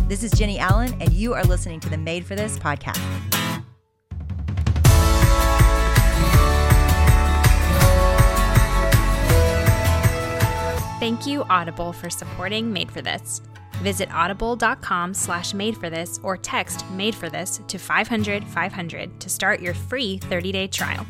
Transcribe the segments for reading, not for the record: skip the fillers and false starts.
This is Jenny Allen, and you are listening to the Made for This podcast. Thank you, Audible, for supporting Made for This. Visit audible.com/madeforthis or text Made for This to 500-500 to start your free 30-day trial.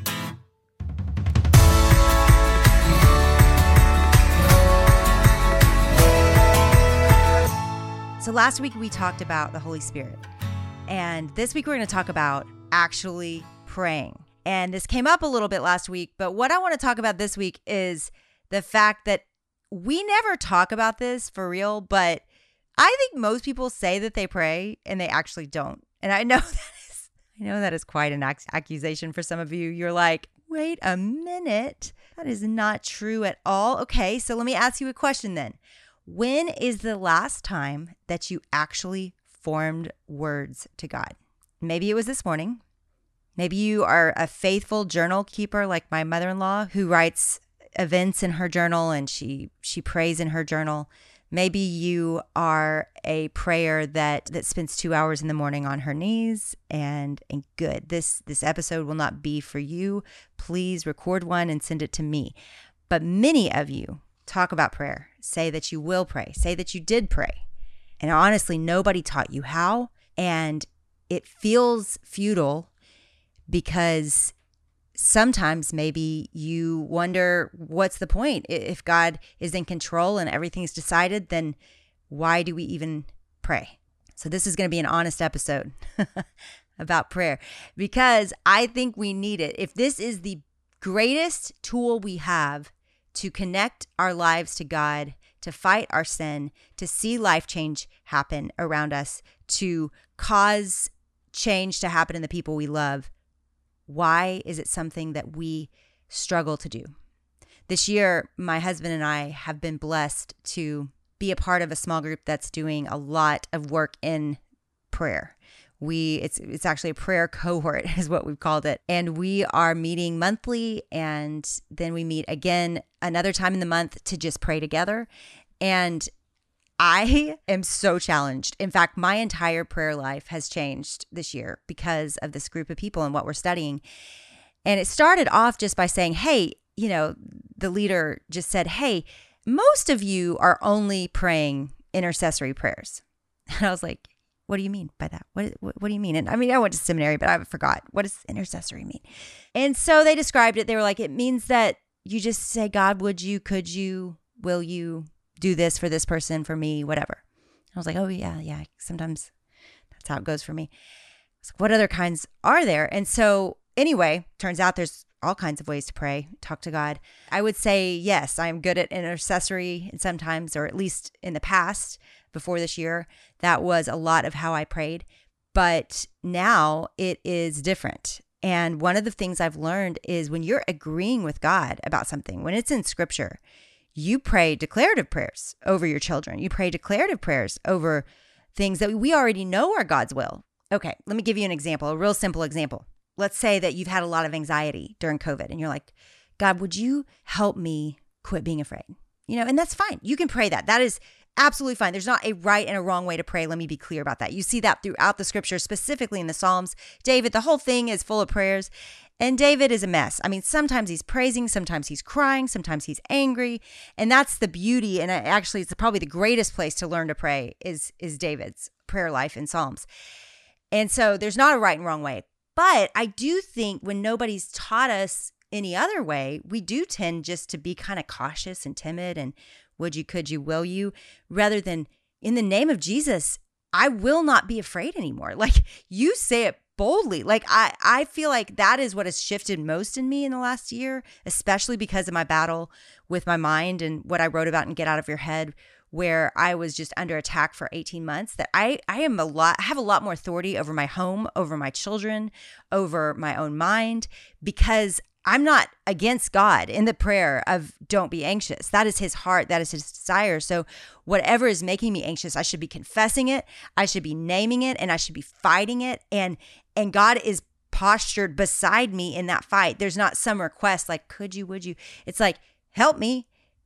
So last week we talked about the Holy Spirit, and this week we're going to talk about actually praying. And this came up a little bit last week, but what I want to talk about this week is the fact that we never talk about this for real, but I think most people say that they pray and they actually don't. And I know that is quite an accusation for some of you. You're like, wait a minute, that is not true at all. Okay, so let me ask you a question then. When is the last time that you actually formed words to God? Maybe it was this morning. Maybe you are a faithful journal keeper like my mother-in-law who writes events in her journal and she prays in her journal. Maybe you are a prayer that spends 2 hours in the morning on her knees and good. This episode will not be for you. Please record one and send it to me. But many of you talk about prayer, say that you will pray, say that you did pray. And honestly, nobody taught you how. And it feels futile because sometimes maybe you wonder, what's the point? If God is in control and everything's decided, then why do we even pray? So this is going to be an honest episode about prayer because I think we need it. If this is the greatest tool we have to connect our lives to God, to fight our sin, to see life change happen around us, to cause change to happen in the people we love, why is it something that we struggle to do? This year, my husband and I have been blessed to be a part of a small group that's doing a lot of work in prayer. It's actually a prayer cohort is what we've called it. And we are meeting monthly, and then we meet again another time in the month to just pray together. And I am so challenged. In fact, my entire prayer life has changed this year because of this group of people and what we're studying. And it started off just by saying, hey, the leader just said, hey, most of you are only praying intercessory prayers. And I was like, what do you mean by that? What do you mean? And I mean, I went to seminary, but I forgot. What does intercessory mean? And so they described it. They were like, it means that you just say, God, would you, could you, will you do this for this person, for me, whatever. I was like, oh yeah. Sometimes that's how it goes for me. I was like, what other kinds are there? And so anyway, turns out there's all kinds of ways to pray, talk to God. I would say, yes, I'm good at intercessory and sometimes, or at least in the past, before this year, that was a lot of how I prayed. But now it is different. And one of the things I've learned is when you're agreeing with God about something, when it's in scripture, you pray declarative prayers over your children. You pray declarative prayers over things that we already know are God's will. Okay, let me give you an example, a real simple example. Let's say that you've had a lot of anxiety during COVID and you're like, God, would you help me quit being afraid? And that's fine. You can pray that. That is absolutely fine. There's not a right and a wrong way to pray. Let me be clear about that. You see that throughout the scripture, specifically in the Psalms. David, the whole thing is full of prayers. And David is a mess. I mean, sometimes he's praising, sometimes he's crying, sometimes he's angry. And that's the beauty. And actually, it's probably the greatest place to learn to pray is David's prayer life in Psalms. And so there's not a right and wrong way. But I do think when nobody's taught us any other way, we do tend just to be kind of cautious and timid and would you, could you, will you, rather than in the name of Jesus, I will not be afraid anymore. Like you say it boldly. Like I feel like that is what has shifted most in me in the last year, especially because of my battle with my mind and what I wrote about in Get Out of Your Head, where I was just under attack for 18 months, that I have a lot more authority over my home, over my children, over my own mind, because I'm not against God in the prayer of don't be anxious. That is his heart. That is his desire. So whatever is making me anxious, I should be confessing it. I should be naming it, and I should be fighting it. And God is postured beside me in that fight. There's not some request like, could you, would you? It's like, help me.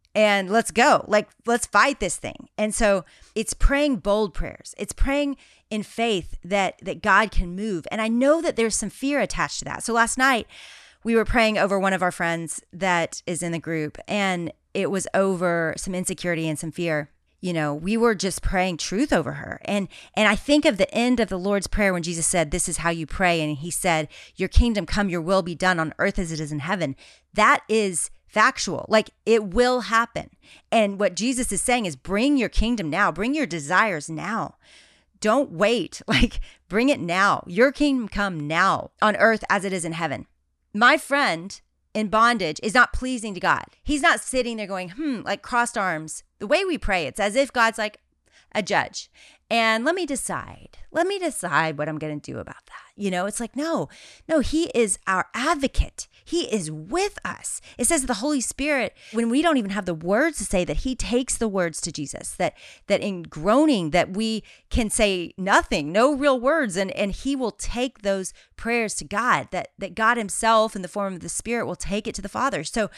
and let's go. Like, let's fight this thing. And so it's praying bold prayers. It's praying in faith that God can move. And I know that there's some fear attached to that. So last night we were praying over one of our friends that is in the group, and it was over some insecurity and some fear. You know, we were just praying truth over her. And I think of the end of the Lord's Prayer when Jesus said, this is how you pray. And he said, your kingdom come, your will be done on earth as it is in heaven. That is factual. Like, it will happen. And what Jesus is saying is, bring your kingdom now, bring your desires now. Don't wait. Like, bring it now. Your kingdom come now on earth as it is in heaven. My friend in bondage is not pleasing to God. He's not sitting there going, like crossed arms. The way we pray, it's as if God's like a judge. And let me decide what I'm going to do about that. You know, it's like, no, he is our advocate. He is with us. It says the Holy Spirit, when we don't even have the words to say, that he takes the words to Jesus, that in groaning that we can say nothing, no real words. And he will take those prayers to God, that God himself in the form of the Spirit will take it to the Father. So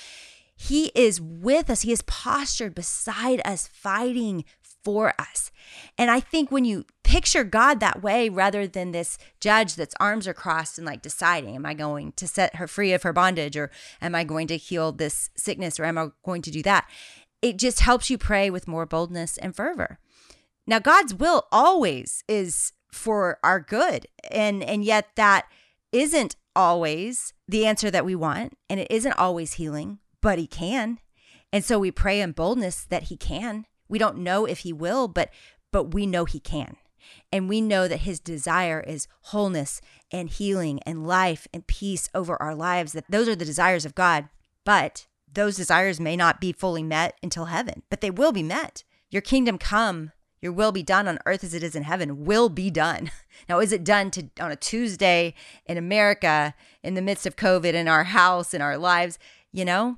he is with us. He is postured beside us, fighting for us. And I think when you picture God that way, rather than this judge that's arms are crossed and like deciding, am I going to set her free of her bondage, or am I going to heal this sickness, or am I going to do that? It just helps you pray with more boldness and fervor. Now, God's will always is for our good. And yet that isn't always the answer that we want. And it isn't always healing, but he can. And so we pray in boldness that he can. We don't know if he will, but we know he can. And we know that his desire is wholeness and healing and life and peace over our lives, that those are the desires of God. But those desires may not be fully met until heaven, but they will be met. Your kingdom come, your will be done on earth as it is in heaven, will be done. Now, is it done on a Tuesday in America in the midst of COVID in our house, in our lives? You know,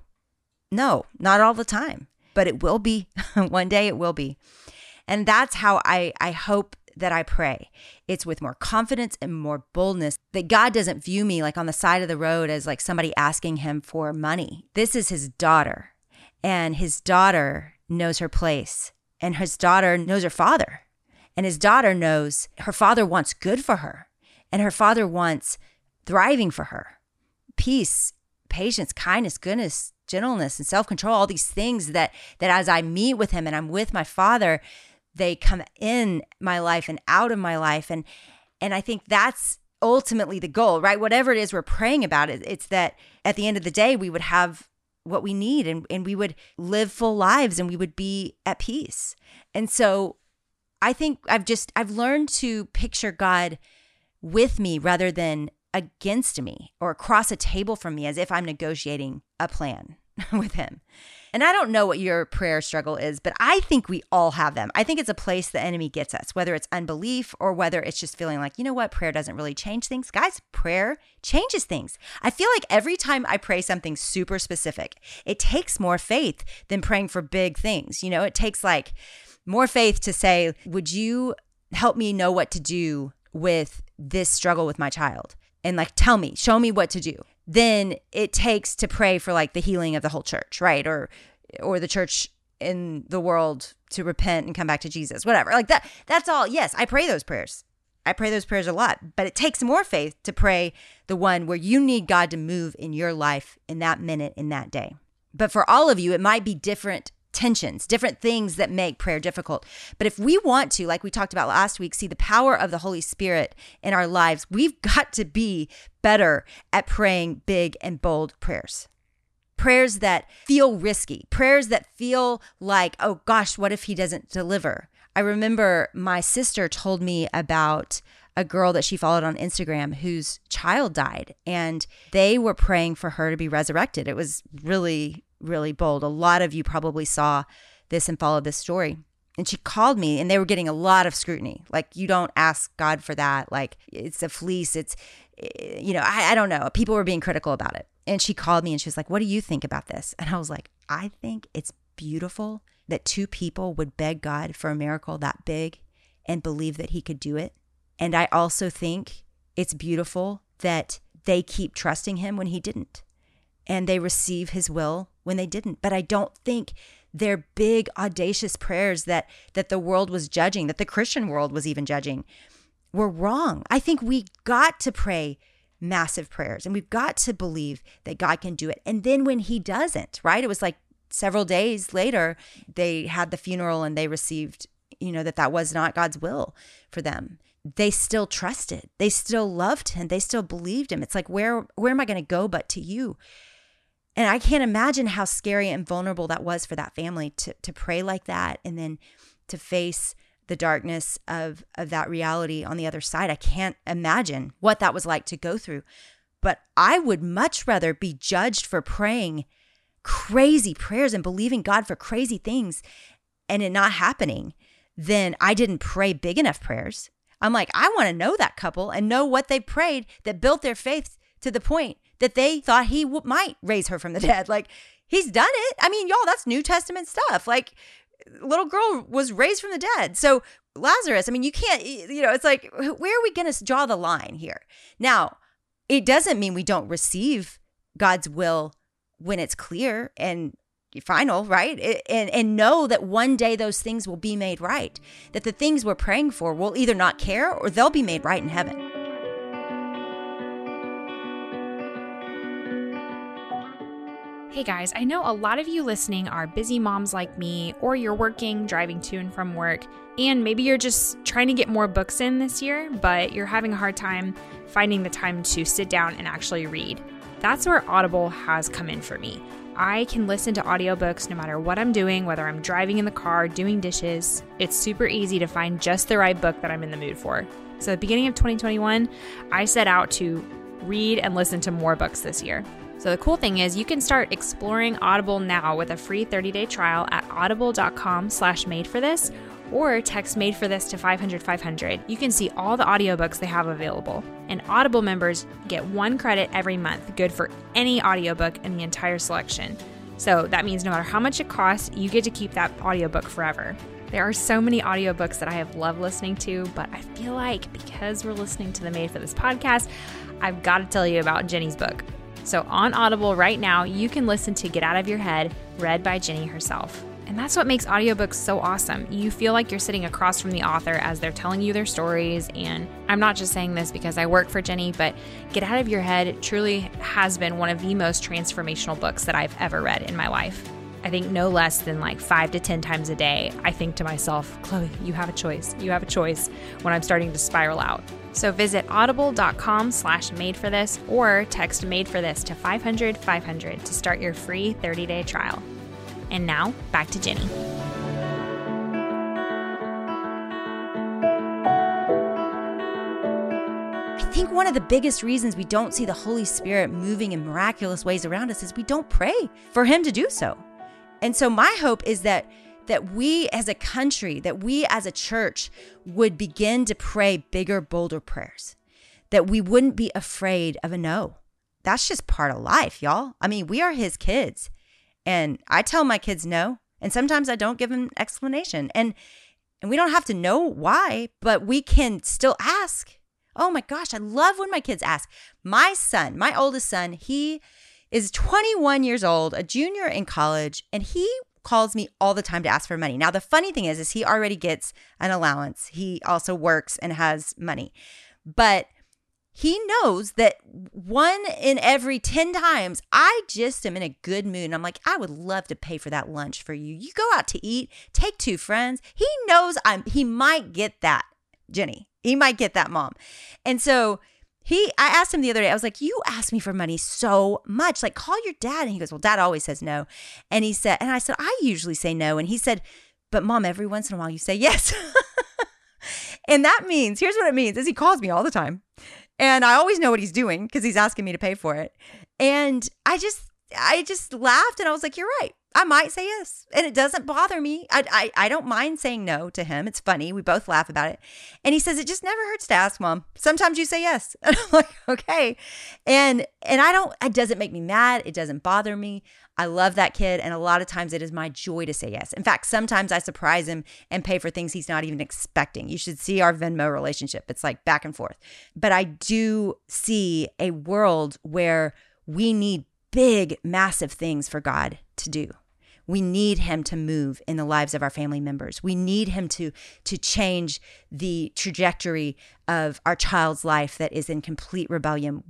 no, not all the time. But it will be. One day it will be. And that's how I hope that I pray. It's with more confidence and more boldness, that God doesn't view me like on the side of the road as like somebody asking him for money. This is his daughter, and his daughter knows her place, and his daughter knows her father, and his daughter knows her father wants good for her, and her father wants thriving for her. Peace, patience, kindness, goodness, gentleness, and self-control, all these things that as I meet with him and I'm with my father, they come in my life and out of my life. And I think that's ultimately the goal, right? Whatever it is we're praying about, it's that at the end of the day, we would have what we need, and we would live full lives, and we would be at peace. And so I think I've learned to picture God with me rather than against me or across a table from me, as if I'm negotiating a plan with him. And I don't know what your prayer struggle is, but I think we all have them. I think it's a place the enemy gets us, whether it's unbelief or whether it's just feeling like, you know what, prayer doesn't really change things. Guys, prayer changes things. I feel like every time I pray something super specific, it takes more faith than praying for big things. You know, it takes like more faith to say, would you help me know what to do with this struggle with my child? And like, tell me, show me what to do. Then it takes to pray for like the healing of the whole church, right? Or the church in the world to repent and come back to Jesus, whatever. Like that's all. Yes, I pray those prayers. I pray those prayers a lot, but it takes more faith to pray the one where you need God to move in your life in that minute, in that day. But for all of you, it might be different tensions, different things that make prayer difficult. But if we want to, like we talked about last week, see the power of the Holy Spirit in our lives, we've got to be better at praying big and bold prayers. Prayers that feel risky, prayers that feel like, oh gosh, what if he doesn't deliver? I remember my sister told me about a girl that she followed on Instagram whose child died, and they were praying for her to be resurrected. It was really, really bold. A lot of you probably saw this and followed this story. And she called me, and they were getting a lot of scrutiny. Like, you don't ask God for that. Like, it's a fleece. It's, you know, I don't know. People were being critical about it. And she called me and she was like, what do you think about this? And I was like, I think it's beautiful that two people would beg God for a miracle that big and believe that he could do it. And I also think it's beautiful that they keep trusting him when he didn't, and they receive his will when they didn't. But I don't think their big, audacious prayers that the world was judging, that the Christian world was even judging, were wrong. I think we got to pray massive prayers, and we've got to believe that God can do it. And then when he doesn't, right? It was like several days later, they had the funeral and they received, that was not God's will for them. They still trusted. They still loved him. They still believed him. It's like, where am I going to go but to you? And I can't imagine how scary and vulnerable that was for that family to pray like that and then to face the darkness of that reality on the other side. I can't imagine what that was like to go through. But I would much rather be judged for praying crazy prayers and believing God for crazy things and it not happening than I didn't pray big enough prayers. I'm like, I want to know that couple and know what they prayed that built their faith to the point that they thought he might raise her from the dead. Like, he's done it. I mean, y'all, that's New Testament stuff. Like, little girl was raised from the dead. So Lazarus, I mean, you can't, it's like, where are we going to draw the line here? Now, it doesn't mean we don't receive God's will when it's clear and final, right? And know that one day those things will be made right, that the things we're praying for will either not care or they'll be made right in heaven. Hey guys, I know a lot of you listening are busy moms like me, or you're working, driving to and from work, and maybe you're just trying to get more books in this year, but you're having a hard time finding the time to sit down and actually read. That's where Audible has come in for me. I can listen to audiobooks no matter what I'm doing, whether I'm driving in the car, doing dishes. It's super easy to find just the right book that I'm in the mood for. So at the beginning of 2021, I set out to read and listen to more books this year. So the cool thing is you can start exploring Audible now with a free 30-day trial at audible.com/madeforthis or text made for this to 500-500. You can see all the audiobooks they have available. And Audible members get 1 credit every month, good for any audiobook in the entire selection. So that means no matter how much it costs, you get to keep that audiobook forever. There are so many audiobooks that I have loved listening to, but I feel like because we're listening to the Made for This podcast, I've got to tell you about Jenny's book. So on Audible right now, you can listen to Get Out of Your Head, read by Jenny herself. And that's what makes audiobooks so awesome. You feel like you're sitting across from the author as they're telling you their stories. And I'm not just saying this because I work for Jenny, but Get Out of Your Head truly has been one of the most transformational books that I've ever read in my life. I think no less than like 5 to 10 times a day, I think to myself, Chloe, you have a choice. You have a choice when I'm starting to spiral out. So visit audible.com/madeforthis or text made for this to 500-500 to start your free 30-day trial. And now back to Jenny. I think one of the biggest reasons we don't see the Holy Spirit moving in miraculous ways around us is we don't pray for him to do so. And so my hope is that we as a country, that we as a church would begin to pray bigger, bolder prayers, that we wouldn't be afraid of a no. That's just part of life, y'all. I mean, we are his kids. And I tell my kids no. And sometimes I don't give them an explanation. And we don't have to know why, but we can still ask. Oh my gosh, I love when my kids ask. My son, my oldest son, he is 21 years old, a junior in college, and he calls me all the time to ask for money. Now, the funny thing is he already gets an allowance. He also works and has money. But he knows that 1 in every 10 times, I just am in a good mood. And I'm like, I would love to pay for that lunch for you. You go out to eat, take 2 friends. He knows he might get that, Jenny. He might get that, Mom. And so I asked him the other day, I was like, you ask me for money so much. Like, call your dad. And he goes, well, Dad always says no. And I said, I usually say no. And he said, but Mom, every once in a while you say yes. And that means, here's what it means, is he calls me all the time. And I always know what he's doing because he's asking me to pay for it. And I just laughed and I was like, you're right. I might say yes. And it doesn't bother me. I don't mind saying no to him. It's funny. We both laugh about it. And he says, it just never hurts to ask, Mom. Sometimes you say yes. And I'm like, okay. And it doesn't make me mad. It doesn't bother me. I love that kid. And a lot of times it is my joy to say yes. In fact, sometimes I surprise him and pay for things he's not even expecting. You should see our Venmo relationship. It's like back and forth. But I do see a world where we need big, massive things for God to do. We need him to move in the lives of our family members. We need him to change the trajectory of our child's life that is in complete rebellion.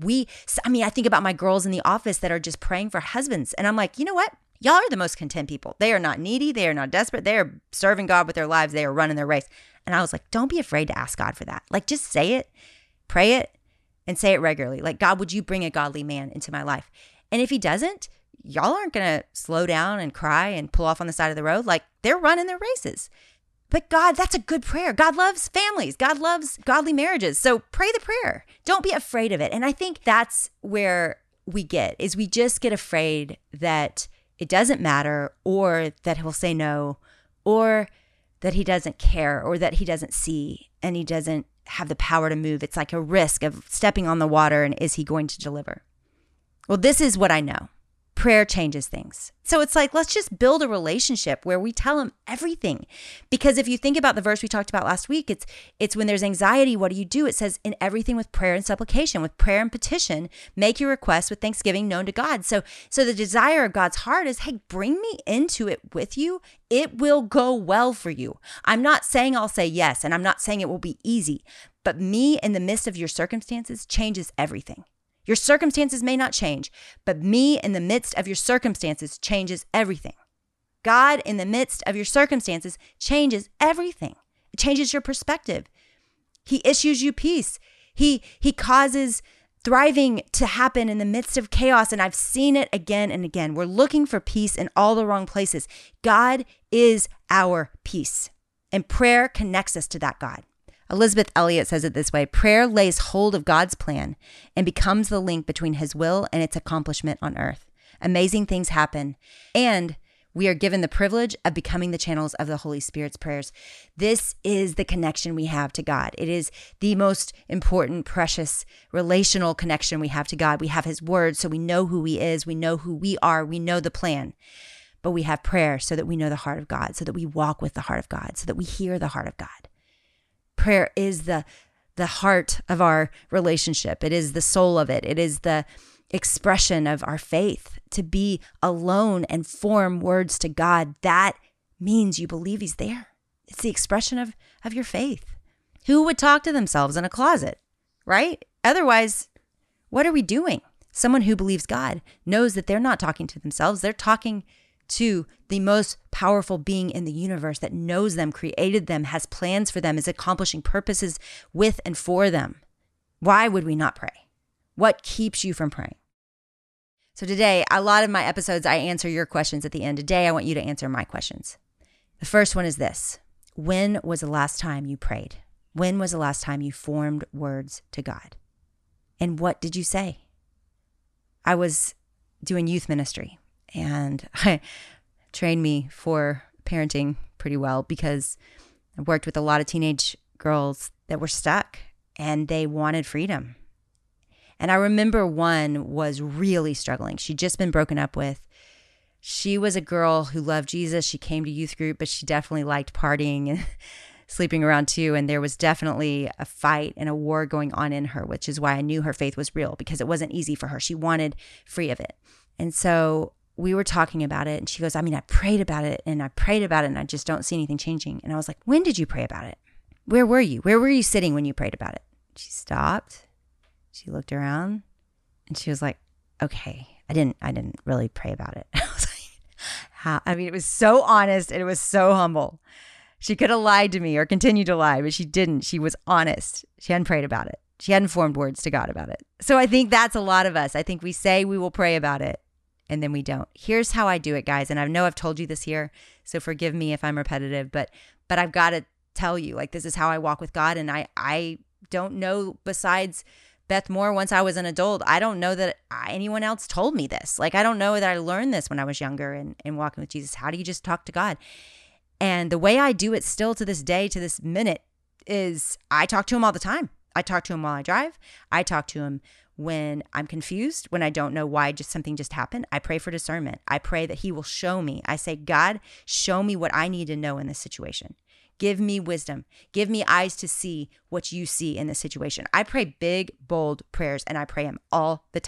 I think about my girls in the office that are just praying for husbands. And I'm like, you know what? Y'all are the most content people. They are not needy. They are not desperate. They are serving God with their lives. They are running their race. And I was like, don't be afraid to ask God for that. Like, just say it, pray it, and say it regularly. Like, God, would you bring a godly man into my life? And if he doesn't, y'all aren't going to slow down and cry and pull off on the side of the road. Like, they're running their races. But God, that's a good prayer. God loves families. God loves godly marriages. So pray the prayer. Don't be afraid of it. And I think that's where we just get afraid that it doesn't matter, or that he'll say no, or that he doesn't care, or that he doesn't see and he doesn't have the power to move. It's like a risk of stepping on the water, and is he going to deliver? Well, this is what I know. Prayer changes things. So it's like, let's just build a relationship where we tell him everything. Because if you think about the verse we talked about last week, it's when there's anxiety, what do? It says, in everything with prayer and supplication, with prayer and petition, make your requests with thanksgiving known to God. So the desire of God's heart is, hey, bring me into it with you. It will go well for you. I'm not saying I'll say yes, and I'm not saying it will be easy, but me in the midst of your circumstances changes everything. Your circumstances may not change, but me in the midst of your circumstances changes everything. God in the midst of your circumstances changes everything. It changes your perspective. He issues you peace. He causes thriving to happen in the midst of chaos, and I've seen it again and again. We're looking for peace in all the wrong places. God is our peace, and prayer connects us to that God. Elizabeth Elliot says it this way: prayer lays hold of God's plan and becomes the link between his will and its accomplishment on earth. Amazing things happen, and we are given the privilege of becoming the channels of the Holy Spirit's prayers. This is the connection we have to God. It is the most important, precious, relational connection we have to God. We have his word, so we know who he is. We know who we are. We know the plan. But we have prayer so that we know the heart of God, so that we walk with the heart of God, so that we hear the heart of God. Prayer is the heart of our relationship. It is the soul of it. It is the expression of our faith. To be alone and form words to God, that means you believe he's there. It's the expression of your faith. Who would talk to themselves in a closet, right? Otherwise, what are we doing? Someone who believes God knows that they're not talking to themselves. They're talking to the most powerful being in the universe that knows them, created them, has plans for them, is accomplishing purposes with and for them. Why would we not pray? What keeps you from praying? So today, a lot of my episodes, I answer your questions at the end. Today, I want you to answer my questions. The first one is this: when was the last time you prayed? When was the last time you formed words to God? And what did you say? I was doing youth ministry, and I trained me for parenting pretty well because I worked with a lot of teenage girls that were stuck and they wanted freedom. And I remember one was really struggling. She'd just been broken up with. She was a girl who loved Jesus. She came to youth group, but she definitely liked partying and sleeping around too. And there was definitely a fight and a war going on in her, which is why I knew her faith was real, because it wasn't easy for her. She wanted free of it. And so we were talking about it, and she goes, I prayed about it and I prayed about it and I just don't see anything changing. And I was like, when did you pray about it? Where were you? Where were you sitting when you prayed about it? She stopped. She looked around and she was like, okay, I didn't really pray about it. I was like, how? It was so honest and it was so humble. She could have lied to me or continued to lie, but she didn't. She was honest. She hadn't prayed about it. She hadn't formed words to God about it. So I think that's a lot of us. I think we say we will pray about it, and then we don't. Here's how I do it, guys. And I know I've told you this here, so forgive me if I'm repetitive, but I've got to tell you, like, this is how I walk with God. And I don't know, besides Beth Moore, once I was an adult, I don't know that anyone else told me this. Like, I don't know that I learned this when I was younger and walking with Jesus. How do you just talk to God? And the way I do it still to this day, to this minute, is I talk to him all the time. I talk to him while I drive. I talk to him when I'm confused, when I don't know why something just happened. I pray for discernment. I pray that he will show me. I say, God, show me what I need to know in this situation. Give me wisdom. Give me eyes to see what you see in this situation. I pray big, bold prayers, and I pray them all the time.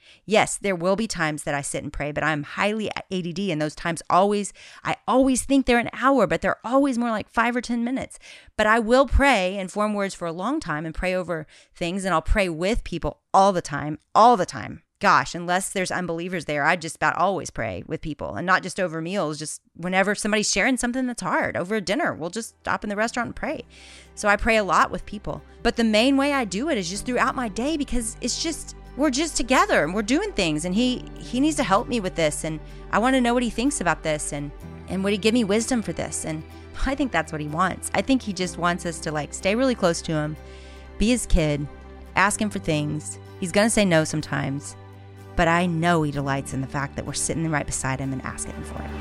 Yes, there will be times that I sit and pray, but I'm highly ADD, and those times I always think they're an hour, but they're always more like 5 or 10 minutes. But I will pray and form words for a long time and pray over things, and I'll pray with people all the time. Gosh, unless there's unbelievers there, I just about always pray with people, and not just over meals, just whenever somebody's sharing something that's hard over a dinner, we'll just stop in the restaurant and pray. So I pray a lot with people. But the main way I do it is just throughout my day, because we're just together and we're doing things, and he needs to help me with this, and I want to know what he thinks about this, and would he give me wisdom for this? And I think that's what he wants. I think he just wants us to stay really close to him, be his kid, ask him for things. He's going to say no sometimes. But I know he delights in the fact that we're sitting right beside him and asking him for it.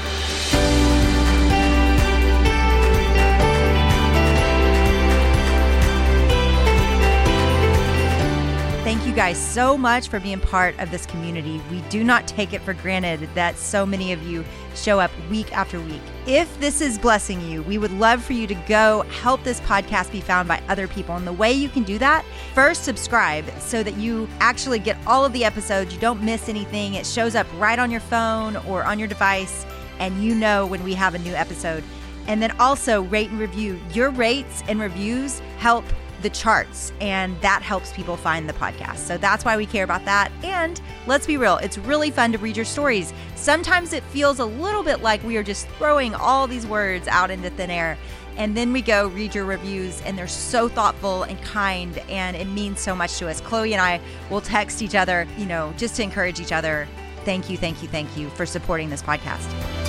Thank you guys so much for being part of this community. We do not take it for granted that so many of you show up week after week. If this is blessing you, we would love for you to go help this podcast be found by other people. And the way you can do that, first subscribe so that you actually get all of the episodes. You don't miss anything. It shows up right on your phone or on your device, and you know when we have a new episode. And then also rate and review. Your rates and reviews help the charts, and that helps people find the podcast. So that's why we care about that. And let's be real, it's really fun to read your stories. Sometimes it feels a little bit like we are just throwing all these words out into thin air, and then we go read your reviews, and they're so thoughtful and kind, and it means so much to us. Chloe and I will text each other, just to encourage each other. Thank you for supporting this podcast.